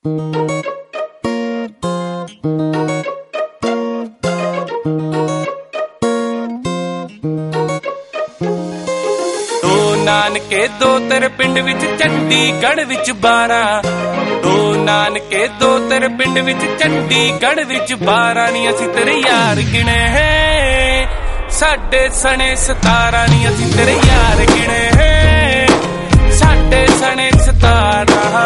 नानके दो तेरे पिंड विच चंडीगढ़ विच 12 दो नानके दो तेरे पिंड विच चंडीगढ़ विच 12 नी असी तेरे यार गिने है साडे सने 17 नी असी तेरे यार गिने है साडे सने 17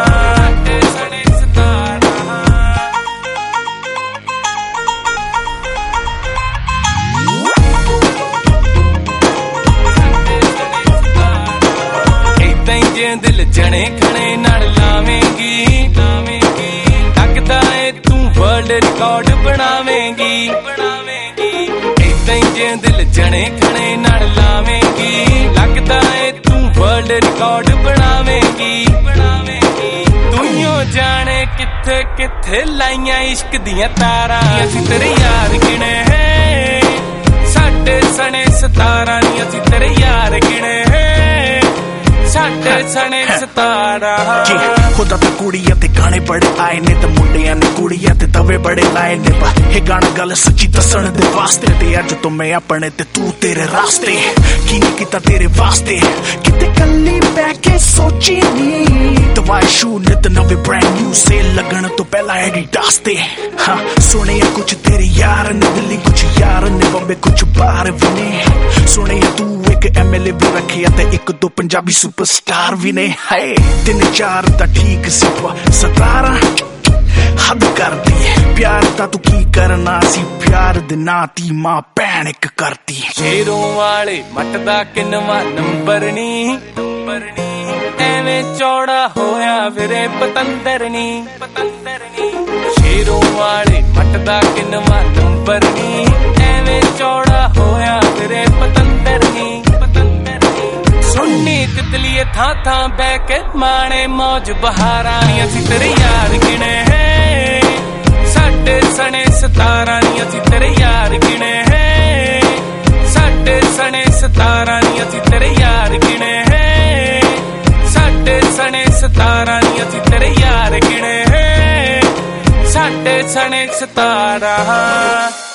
दिल जने खने नाल लावेंगी लगदा है तू वर्ल्ड रिकॉर्ड बनावेंगी इदां जे दिल जने खने नाल लावेंगी लगदा है तू वर्ल्ड रिकॉर्ड बनावेंगी तूं जाने किथे किथे लाइयां इश्क दियां तारां असीं तेरे यार गिने साडे सने 17 नी असीं तेरे यार गिने खुदा ते कुड़िया ते गाने बड़े आए ने ते मुंडिया ने कुड़िया ते तवे बड़े लाए ने ये गाना गल सच्ची दसण दे वास्ते ते अज तो मैं अपने ते तू तेरे रास्ते की नहीं किता तेरे वास्ते किते कल्ली बैके सोची नी दवाई शू नित नवे ब्रांड न्यू सेल लगन तो पहला एडिडास ते हाँ सुने कुछ तेरे यार ने दिल्ली कुछ यार ने बॉम्बे कुछ बाहर भी ने सुने तू एक MLA भी रखे ते एक दो पंजाबी सुपरस्टार भी ने हाय 3-4 ता ठीक सी 17 हद करती प्यार ता तू की करना सी प्यार दे ना ती मां भैन इक करती शेरों वाले मट दा किन्नवा नंबर नी एवें चौड़ा होया फिरे पतंदर नी शेरों वाले मट दा किन्नवा नंबर नी एवें चौड़ा होया फिरे पतंदर नी सुन्नी तितलिए थां थां बैके माणे मौज बहारा नी असी तेरे यार गिने साडे सने 17 नी असी तेरे यार गिने साडे सने 17 नी असी तेरे यार गिने साडे सने 17 नी असी तेरे यार गिने साडे सने 17